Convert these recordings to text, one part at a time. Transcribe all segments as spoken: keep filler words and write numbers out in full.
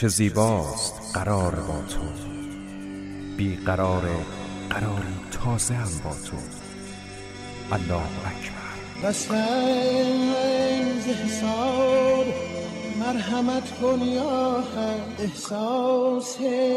چه زیباست قرار با تو، بی قرار قراری تازه هم با تو. الله اکبر. قصد حساب مرحمت کن یا حق، احساس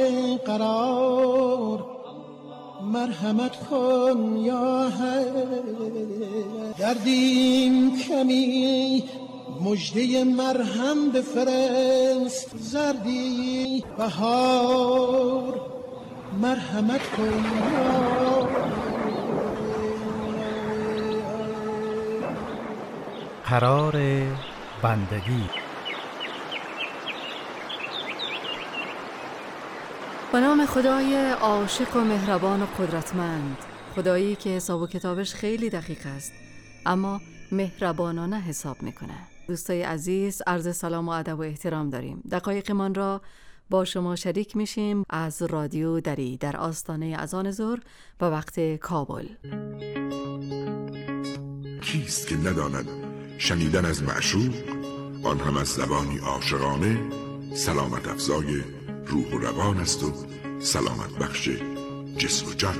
قرار مرحمت کن یا حق. دردیم کمی مجده مرهم بفرست، زردی بهار مرحمت کن یا قرار بندگی. به نام خدای عاشق و مهربان و قدرتمند، خدایی که حساب و کتابش خیلی دقیق است اما مهربانانه حساب میکنه. دوستای عزیز، عرض سلام و ادب و احترام داریم. دقایقمان را با شما شریک میشیم از رادیو دری در آستانه اذان ظهر و وقت کابل. کیست که نداند شنیدن از معشوق، آن هم از زبانی عاشقانه، سلامت افزای روح و روان است و سلامت بخش جسم و جان.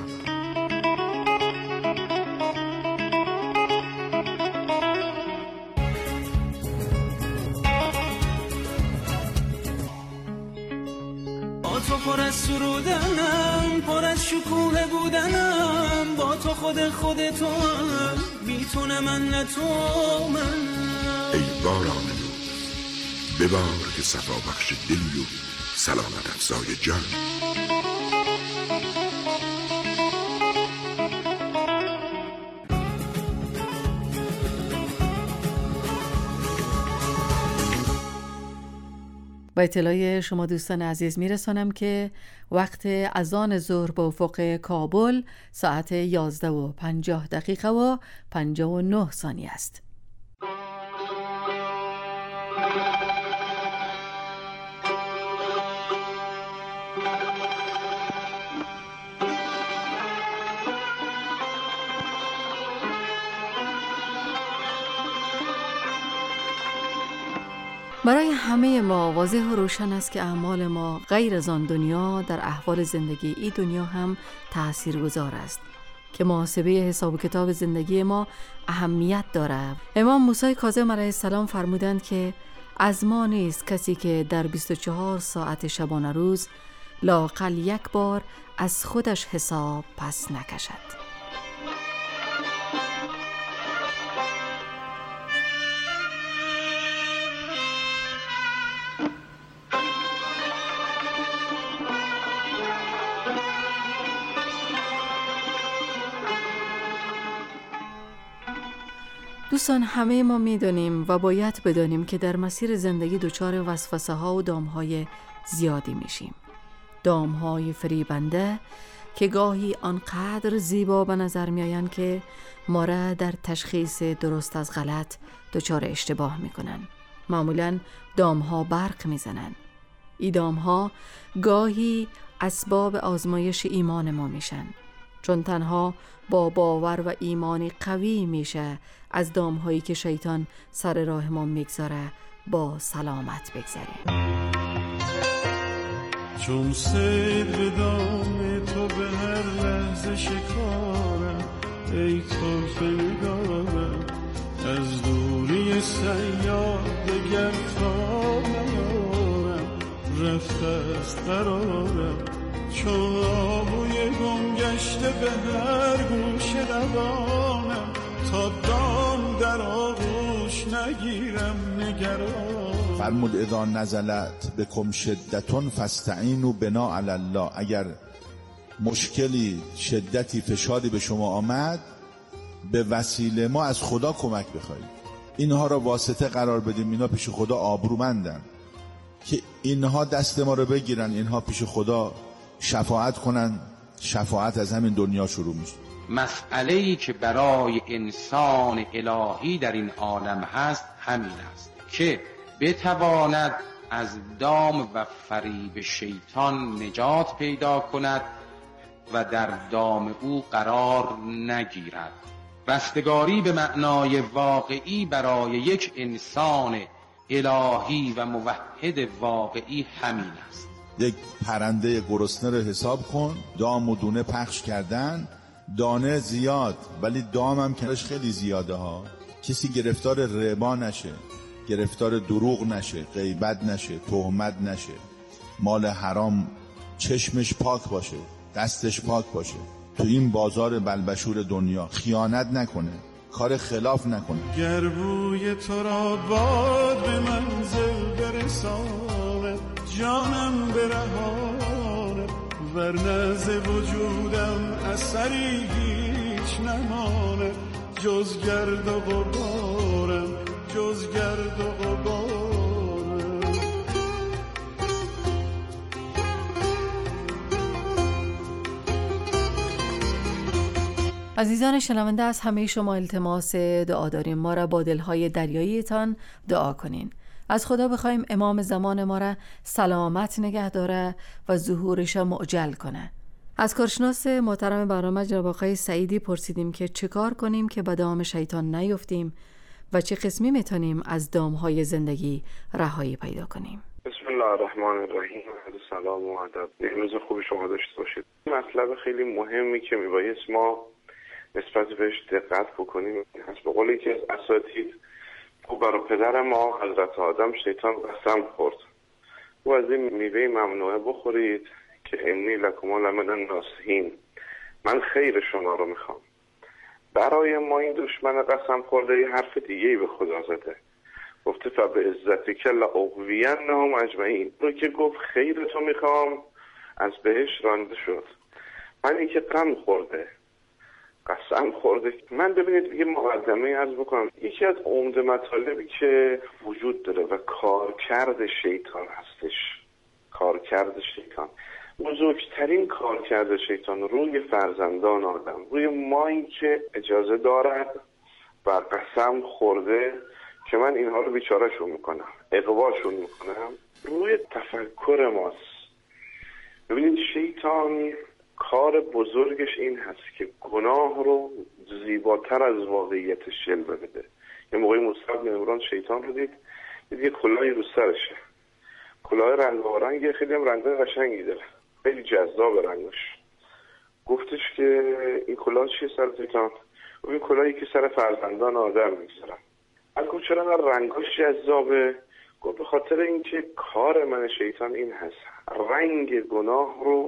با تو پر از سرودنم، پر از شکوه بودنم، با تو خود خود تو هم، میتونه من نه تو من. ای باران نور ببار که صفا بخش دلی و سلامت افزای جان. با اطلاع شما دوستان عزیز میرسانم که وقت اذان ظهر به افق کابل ساعت یازده و پنجاه دقیقه و پنجاه و نه ثانیه است. برای همه ما واضح و روشن است که اعمال ما غیر از آن دنیا در احوال زندگی این دنیا هم تأثیرگذار است که محاسبه حساب و کتاب زندگی ما اهمیت دارد. امام موسی کاظم علیه السلام فرمودند که از ما نیست کسی که در بیست و چهار ساعت شبانه روز لااقل یک بار از خودش حساب پس نکشد. دوستان، همه ما میدونیم و باید بدانیم که در مسیر زندگی دچار وسوسه ها و دام های زیادی میشیم. دام های فریبنده که گاهی آنقدر زیبا به نظر میآیند که ما را در تشخیص درست از غلط دچار اشتباه میکنن. معمولاً دام ها برق میزنن. ای دام ها گاهی اسباب آزمایش ایمان ما میشن، چون تنها با باور و ایمانی قوی میشه از دامهایی که شیطان سر راه ما میگذاره با سلامت بگذریم. چون سید به دام تو به هر لحظه شکارم، ای طرف نگارم از دوری سیاد دگر تا نیارم، رفته از قرارم چون آبوی گم گشته به هر گوش روانم، تا دام در آغوش نگیرم نگرانم. فرمود اذا نزلت بکم شدتون فاستعینوا بنا علی الله. اگر مشکلی، شدتی، فشاری به شما آمد، به وسیله ما از خدا کمک بخواید. اینها را واسطه قرار بدیم، اینا پیش خدا آبرومندن که اینها دست ما رو بگیرن، اینها پیش خدا شفاعت کنن. شفاعت از همین دنیا شروع میشه. مسئله‌ای که برای انسان الهی در این عالم هست همین است که بتواند از دام و فریب شیطان نجات پیدا کند و در دام او قرار نگیرد. رستگاری به معنای واقعی برای یک انسان الهی و موحد واقعی همین است. یک پرنده گرسنه رو حساب کن، دام و دونه پخش کردن، دانه زیاد ولی دام هم کنارش خیلی زیاده ها. کسی گرفتار ربا نشه، گرفتار دروغ نشه، غیبت نشه، تهمت نشه، مال حرام چشمش پاک باشه، دستش پاک باشه، تو این بازار بلبشور دنیا خیانت نکنه، کار خلاف نکنه. گر بوی تو را باد به منزل برسانه، جانم برهانه، ورنه ز وجودم اثری هیچ نمانه، جز گرد و غبارم، جز گرد و غبارم. عزیزان شنونده، از همه شما التماس دعا داریم. ما را با دلهای دریاییتان دعا کنین. از خدا بخوایم امام زمان ما را سلامت نگه داره و ظهورش معجل کنه. از کارشناس محترم برنامه جناب آقای سعیدی پرسیدیم که چه کار کنیم که به دام شیطان نیفتیم و چه قسمی میتونیم از دامهای زندگی رهایی پیدا کنیم. بسم الله الرحمن الرحیم. سلام و ادب. روز خوبی شما داشته باشید. مطلب خیلی مهمی که میبایست ما نسبت بهش دقت بکنیم هست. به قول یکی از اساتید، او برای پدر ما حضرت آدم شیطان قسم خورد، او از این میوه ممنوعه بخورید که انی لکما لمن الناصحین، من خیر شما رو میخوام. برای ما این دشمن قسم خورده یه حرف دیگه‌ای به خدا زده، گفته فبعزتک لاغوینهم اجمعین. رو که گفت خیر تو میخوام از بهش رانده شد. من این که غم خورده قسم خورده. من ببینید یه مقدمه عرض بکنم. یکی از عمده مطالبی که وجود داره و کارکرد شیطان هستش، کارکرد شیطان، بزرگترین کارکرد شیطان روی فرزندان آدم، روی ما این که اجازه دارد و قسم خورده که من اینها رو بیچارهشون میکنم، اغواشون میکنم، روی تفکر ماست. ببینید شیطان کار بزرگش این هست که گناه رو زیباتر از واقعیتش جلوه بده. یه موقعی موسی بن عمران شیطان رو دید، دید یه کلاهی رو سرشه، کلاه رنگ و رنگ، خیلی هم رنگای قشنگی داره، خیلی جذاب رنگش. گفتش که این کلاه چیه سر شیطان؟ و این کلاهی که سر فرزندان آدم میگذارن. از گفت چرا رنگاش جذابه؟ گفت به خاطر اینکه کار من شیطان این هست رنگ گناه رو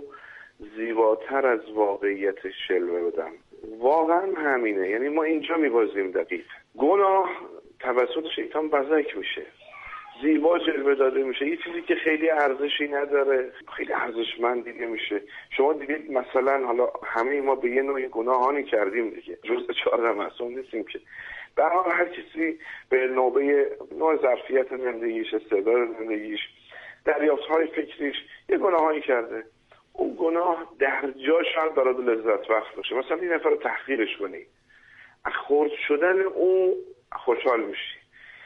زیباتر از واقعیتش جلوه بدم. واقعا همینه. یعنی ما اینجا میبازیم دقیق. گناه توسط شیطان بزک میشه، زیبا جلوه داده میشه، یه چیزی که خیلی ارزشی نداره خیلی ارزشمند دیده میشه. شما دیدید مثلا حالا همه ما به یه نوعی گناهانی کردیم دیگه، جزء چهار معصوم نیستیم که. در حال هر کسی به نوبه نوع ظرفیت زندگیش، استعداد زندگیش، دریافت‌های فکریش یه گناهایی کرده. اون گناه در جا شاید برات لذت بخش باشه. مثلا این نفر رو تحقیرش کنی، خرد شدن اون خوشحال میشی،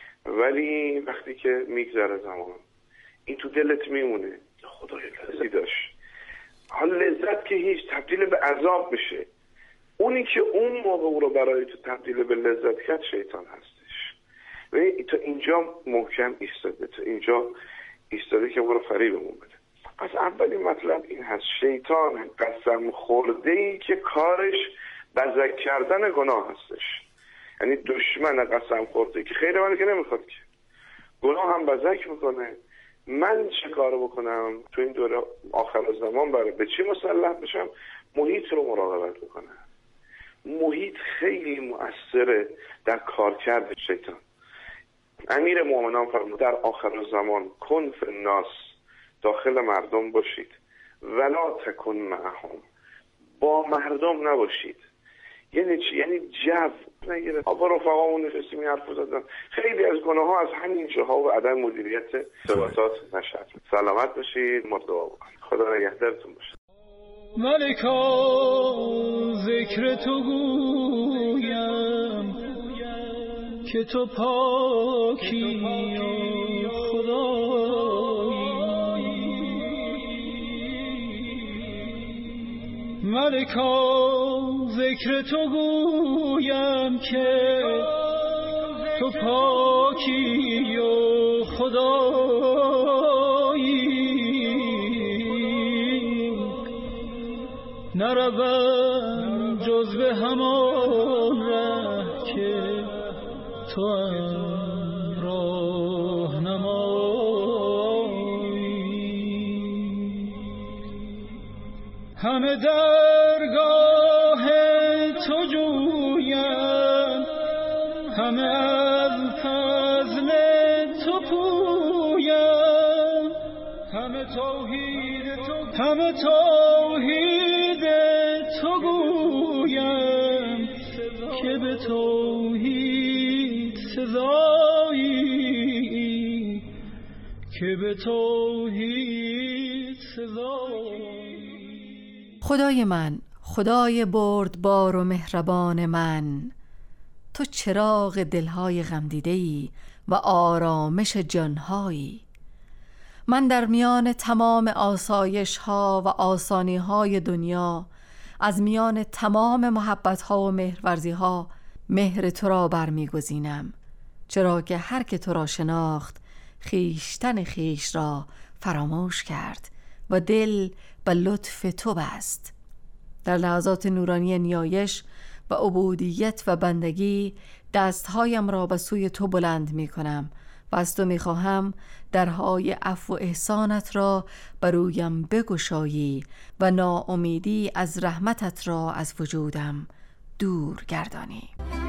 ولی وقتی که میگذره زمان این تو دلت میمونه، خدای لذتی داشت. حالا لذت که هیچ تبدیل به عذاب میشه. اونی که اون موقع او رو برای تو تبدیل به لذت کرد شیطان هستش. ببین تو اینجا محکم ایستاده، تو اینجا ایستاده که ما رو فریبمون بده. پس اولین مطلب این هست، شیطان قسم خورده‌ای که کارش بزک کردن گناه هستش. یعنی دشمن قسم خورده که خیر من که نمیخواد که گناه هم بزک میکنه. من چه کارو بکنم تو این دوره آخر زمان؟ برای به چی مسلح بشم؟ محیط رو مراقبت بکنم. محیط خیلی مؤثره در کارکرد شیطان. امیر مومنان فرمود در آخر زمان کن فی الناس، داخل مردم باشید، ولا تکن معهم، با مردم نباشید. یعنی چی؟ یعنی جو نگیره. با رفقامون نشستیم این حرف زدن. خیلی از گناه ها از همین جاها و عدم مدیریت ارتباطات نشد. سلامت باشید، ما دعا بکنید. خدا نگهدارتون باشه. ملکا ذکر تو گویم که تو پاکی خدایی. ملکا ذکر تو گویم که تو پاکی و خدایی نروم جز به همان ره که تو هم راهنمایی همه درگاه تو جویم همه از فضل تو پویم همه توحید تو همه توحید تو گویم که به توحید سزایی که به توحید سزایی. خدای من، خدای بردبار و مهربان من، تو چراغ دلهای غمدیده‌ای و آرامش جانهایی. من در میان تمام آسایش ها و آسانی های دنیا، از میان تمام محبت ها و مهرورزی ها، مهر تو را برمیگزینم، چرا که هر که تو را شناخت خیشتن خیش را فراموش کرد و دل به لطف تو بست. در لحظات نورانی نیایش و عبودیت و بندگی دستهایم را به سوی تو بلند می کنم و از تو می خواهم درهای عفو و احسانت را برویم بگشایی و ناامیدی از رحمتت را از وجودم دور گردانی.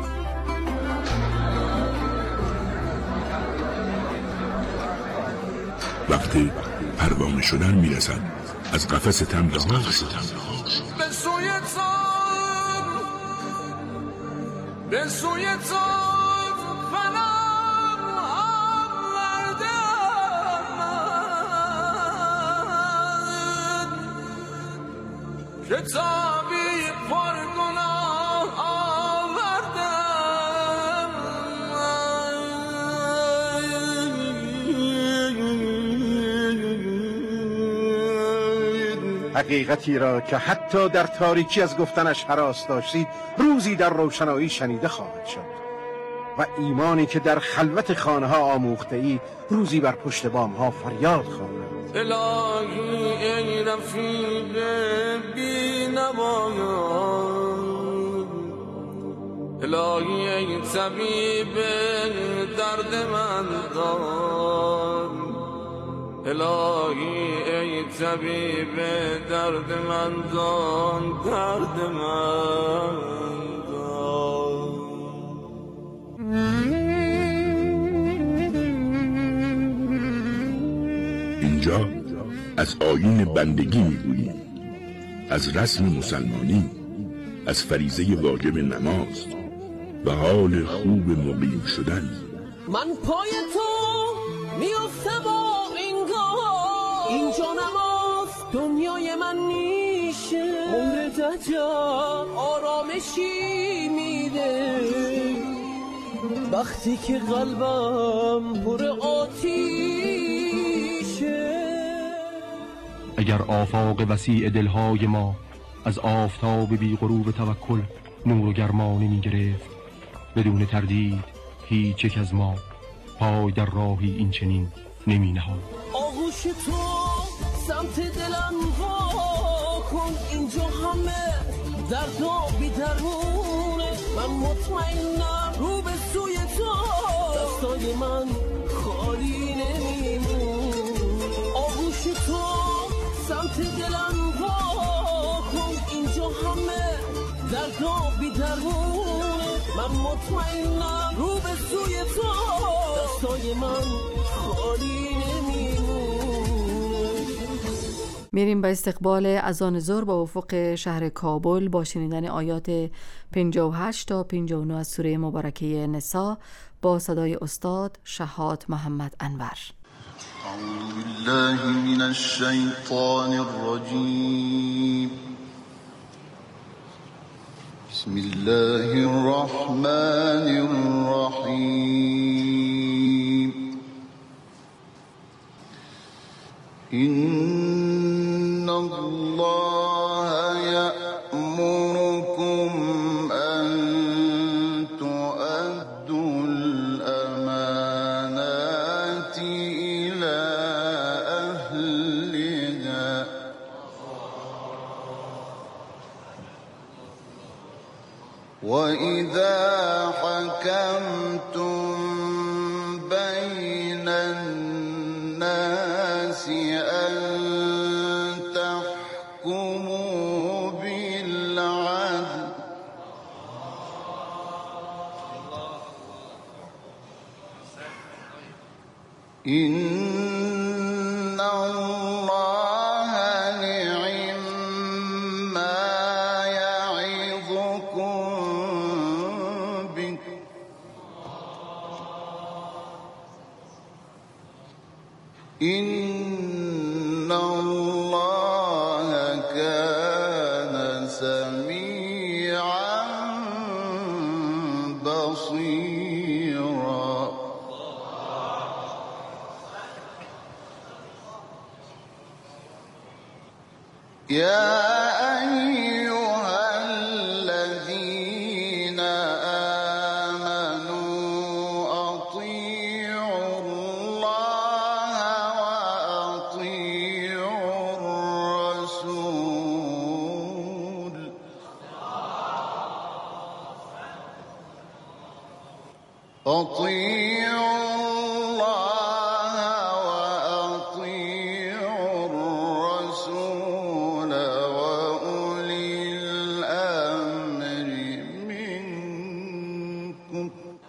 وقتی پروانه شدن می رسد از قفس تن به ها به سوی تو به سوی تو فنم آوردم که تابی پر گناه آوردم حقیقتی را که حتی در تاریکی از گفتنش هراس داشتید روزی در روشنایی شنیده خواهد شد و ایمانی که در خلوت خانه ها آموخته اید روزی بر پشت بام ها فریاد خواهد. الهی ای رفیق بی نوایان، الهی ای طبیب درد من دان، الهی ای طبیب درد من دان، درد من دان. اینجا از آیین بندگی میگوییم، از رسم مسلمانی، از فریضه واجب نماز و حال خوب مقیم شدن. من پای تو میفته با اینگاه، اینجا نماز دنیای من نیشه، عمر دجا آرامشی میده وقتی که قلبم پر آتیشه. اگر آفاق وسیع دلهای ما از آفتاب بی غروب توکل نور و گرمانی می گرفت، بدون تردید هیچ یک از ما پای در راهی این چنین نمی نهاد. آغوش تو سمت دلم وا کن، اینجا همه درد و بی درمونه، من مطمئنم رو به سوی تو دستای من خالی نمیمون. آغوش تو سمت دلم وا کن، اینجا همه درد و بی درمونه، من مطمئنم رو به سوی تو دستای من خالی نمیمون. میریم به استقبال اذان ظهر با افق شهر کابل با شنیدن آیات پنجاه و هشت تا پنجاه و نه از سوره مبارکه نساء با صدای استاد شهاد محمد انور. اعوذ بالله من الشیطان الرجیم. بسم الله الرحمن الرحیم. إن الله يأمركم أن تؤدوا الأمانات وإذا حكمتم بين الناس أن تحكموا بالعدل إن الله نعم ما يعظكم به إن الله كان سميعا بصيرا يا أيها الذين آمنوا أطيعوا الله وأطيعوا الرسول أطيعوا الله وأطيعوا الرسول وأولي الأمر منكم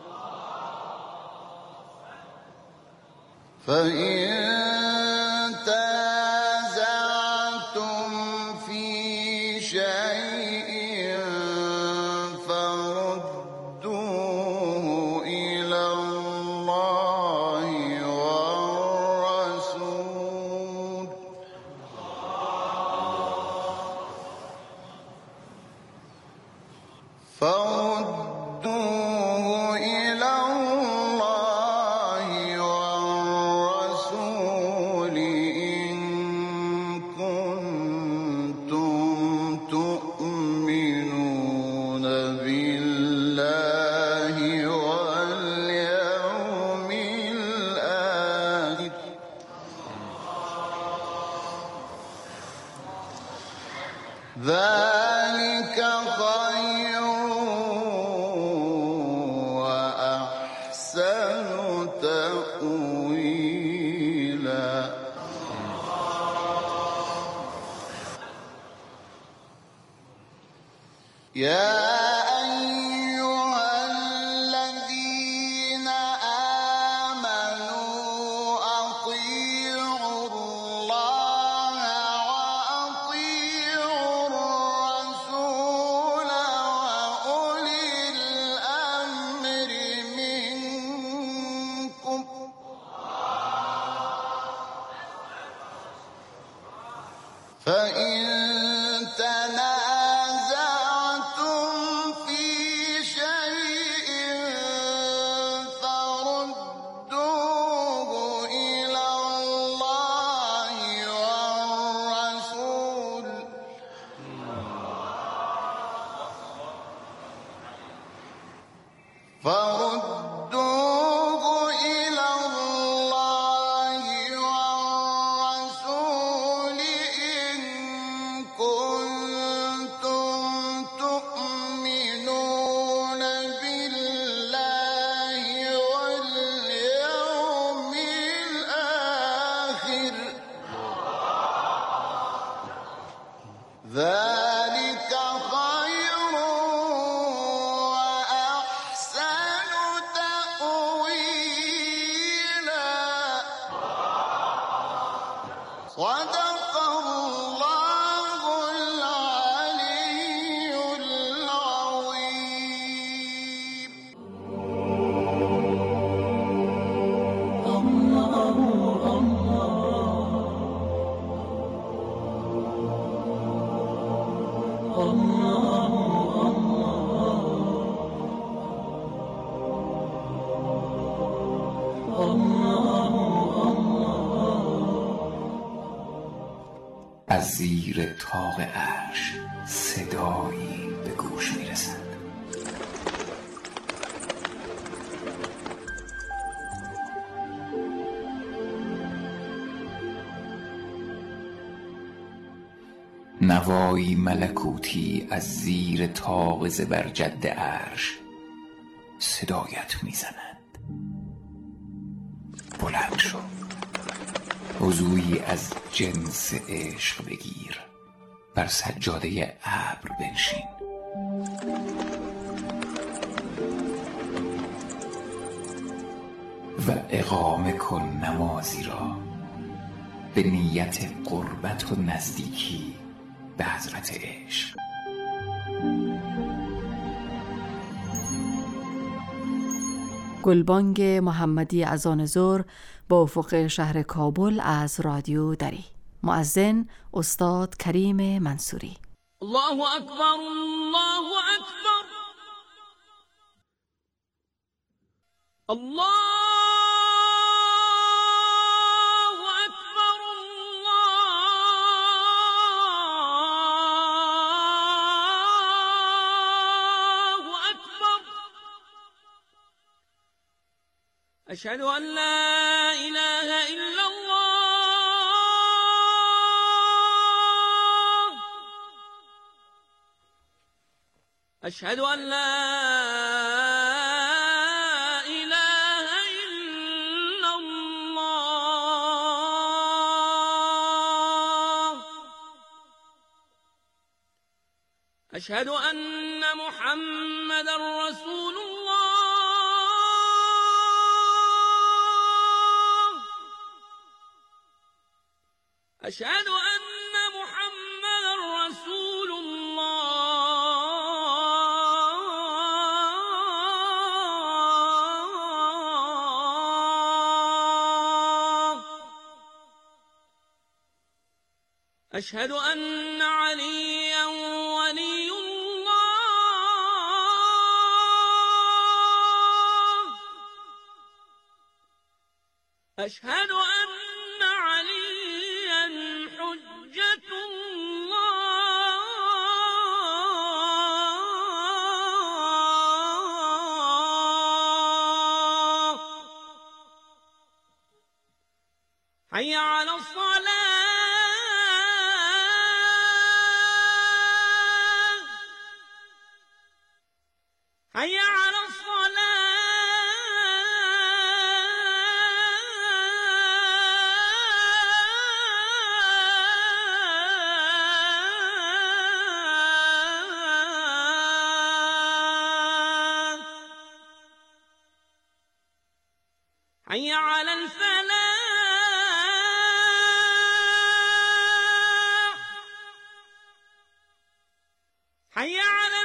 فإن تنازعتم في شيء فردوه إلى الله والرسول فردوه إلى الله والرسول إن كنتم تؤمنون بالله واليوم الآخر ذلك خير وأحسن تأويلا يا أيها الذين آمنوا أطيعوا الله وأطيعوا الرسول وأولي الأمر منكم فإن تنازعتم في شيء فردوه إلى الله والرسول فردوه إلى الله والرسول إن كنتم تؤمنون بالله واليوم الآخر ذلك خير وأحسن تأويلا صدق الله العلي العظيم از زیر طاق عرش صدایی به گوش میرسد. نوایی ملکوتی از زیر طاق زبرجد عرش صدایت میزند. بلند شو، وضویی از جنس عشق بگیر، بر سجاده ابر بنشین. و اقامه کن نمازی را به نیت قربت و نزدیکی به حضرت عشق. گلبانگ محمدی اذان ظهر با افق شهر کابل از رادیو دری. مؤذن استاد کریم منصوری. الله اکبر، الله اکبر، الله اکبر، الله اکبر. اشهد ان لا اله الا الله، اشهد ان لا اله الا الله، اشهد ان محمدا رسول الله، اشهد ان محمدا رسول الله، اشهد ان عليا ولي الله، اشهد ان عليا حجة الله. حي على الصلاة، حي على الصلاة، حي على الفلاح، حي على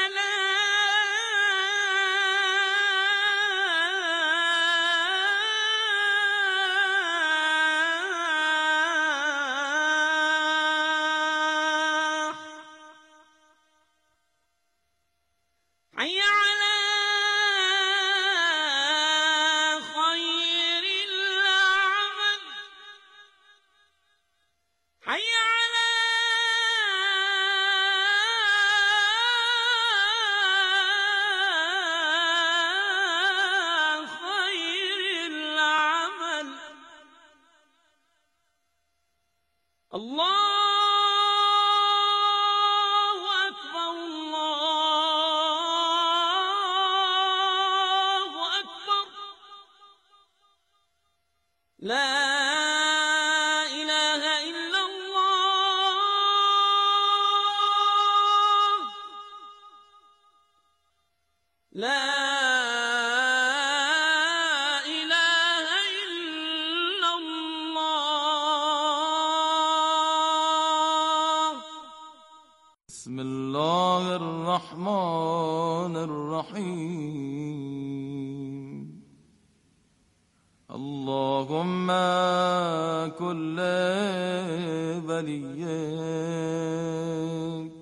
الفلاح، حي على خير العمل، حي على خير العمل. الله أكبر، الله أكبر، لا إله إلا الله، لا إله إلا الله. بسم الله الرحمن الرحيم. اللهم كل وليك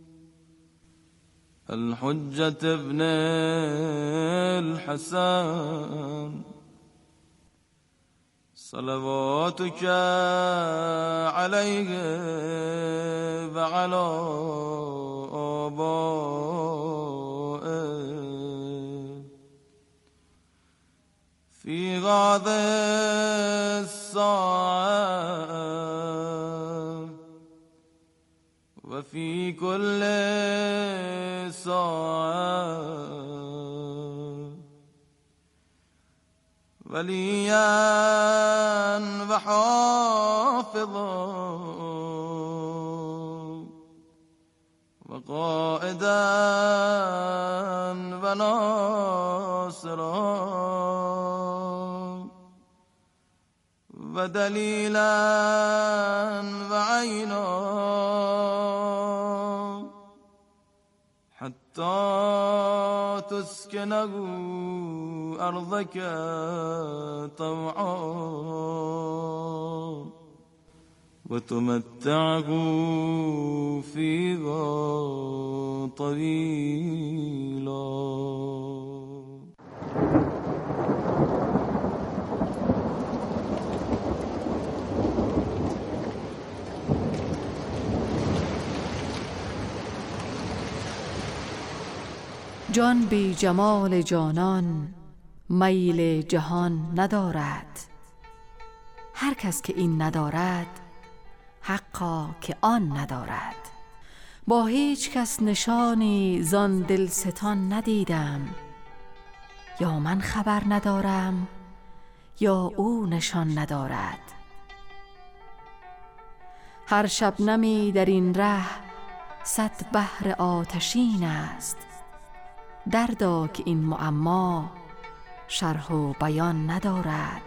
الحجة ابن الحسن صلواتك عليه وعلى آبائه في هذه الساعة كل ساعة وليا وحافظا وقائدا وناصرا ودليلا وعينا حتى تسكنه أرضك طوعا وتمتعه فيها طويلا. جان بی جمال جانان میل جهان ندارد. هر کس که این ندارد حقا که آن ندارد. با هیچ کس نشانی زان دلستان ندیدم، یا من خبر ندارم یا او نشان ندارد. هر شبنمی در این ره صد بحر آتشین است. دردا که این معما شرح و بیان ندارد.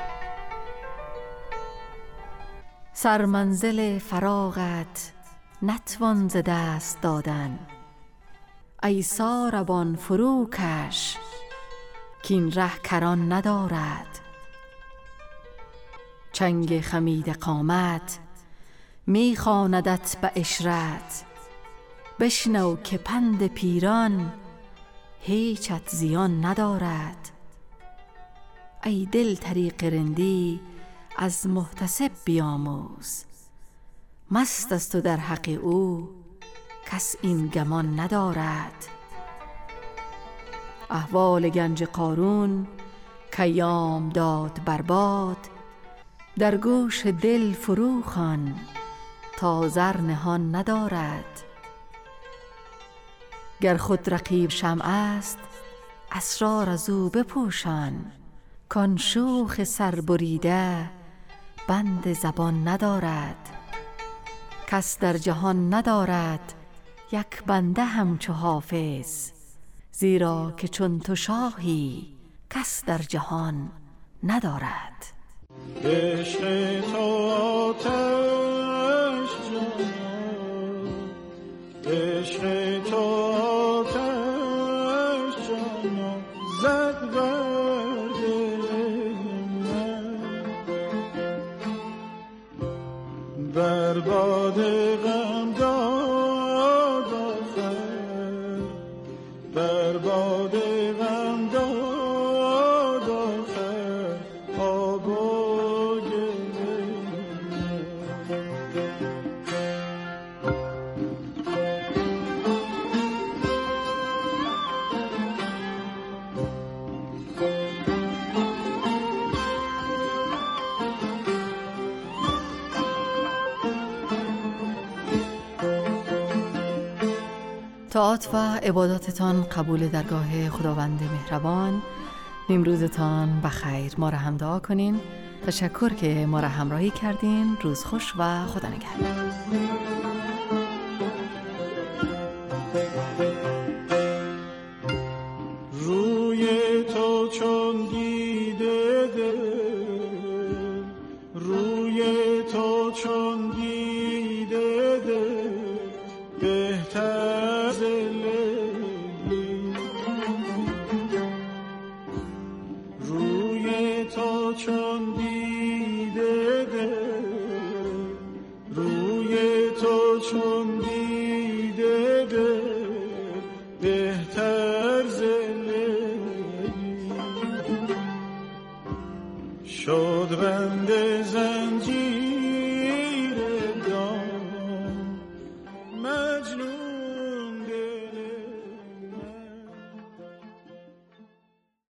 سرمنزل فراغت نتوان ز دست دادن، ای ساربان فروکش کین ره کران ندارد. چنگ خمید قامت می خواندت به عشرت، بشنو که پند پیران هیچت زیان ندارد. ای دل طریق رندی از محتسب بیاموز، مست است و در حق او کس این گمان ندارد. احوال گنج قارون کیام داد برباد، در گوش دل فرو خوان تا زر نهان ندارد. گر خود رقیب شمع است اسرار از او بپوشان، کان شوخ سربریده بند زبان ندارد. کس در جهان ندارد یک بنده همچو حافظ، زیرا که چون تو شاهی کس در جهان ندارد. عشق تو آتش جان، عشق تو آتش جان زد بر دل من، بر باد غم داد آخر، بر باد غم داد آخر آب و گل من. طاعات و عباداتتان قبول درگاه خداوند مهربان. نیمروزتان بخیر. ما را هم دعا کنین. تشکر که ما را همراهی کردین. روز خوش و خدا نگهدار. روی تو چون دیده دل، روی تو چون دیده دل بهتر ز لیلی. روی تو چون دیده دل، روی تو چون دیده دل بهتر ز لیلی. شد بند زن